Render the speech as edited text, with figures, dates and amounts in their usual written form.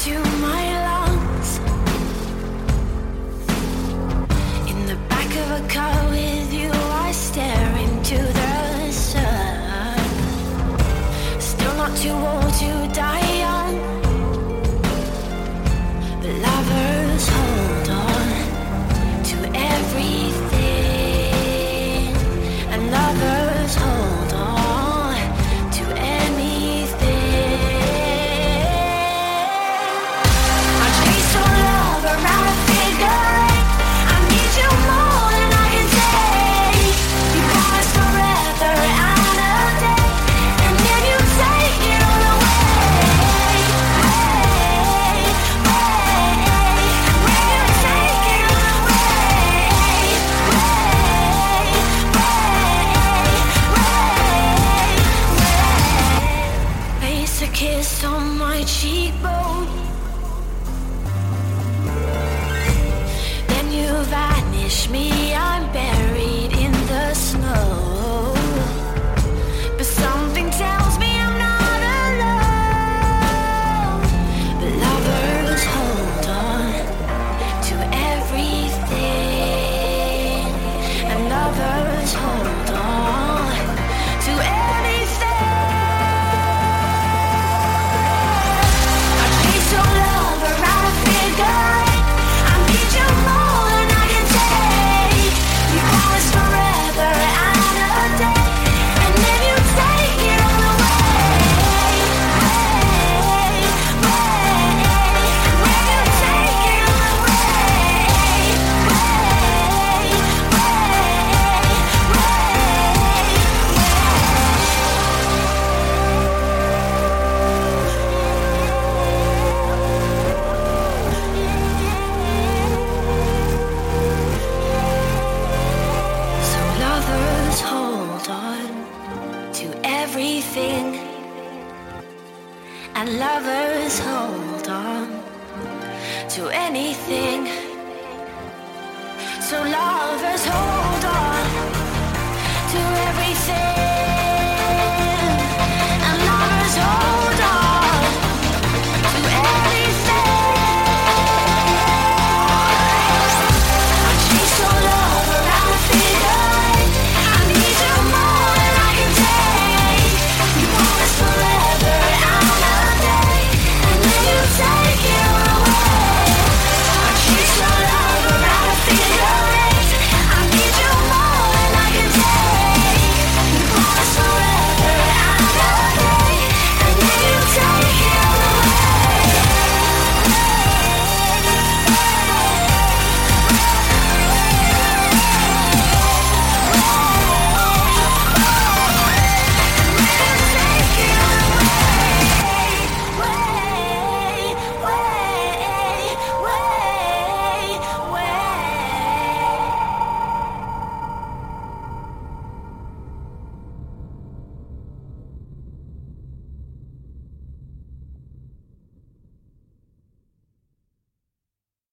into my lungs. In the back of a car with you, I stare into the sun. Still not too old to die young, but lovers hold on to everything, and lovers hold on to anything. I chase your love around a figure eight. I need you more than I can take. You promise forever and a day, and then you take it all away. When you take it all away. Place a kiss on my cheekbone, then you vanish me. I'm buried in the snow, but something tells me I'm not alone. But lovers hold on to everything, and lovers hold on to anything. I chase your love around a figure eight. I need you more than I can take. You promise forever and a day, and then you take it all away. When you take it all away. So lovers hold on to everything, and lovers hold on to anything. So lovers hold on to everything.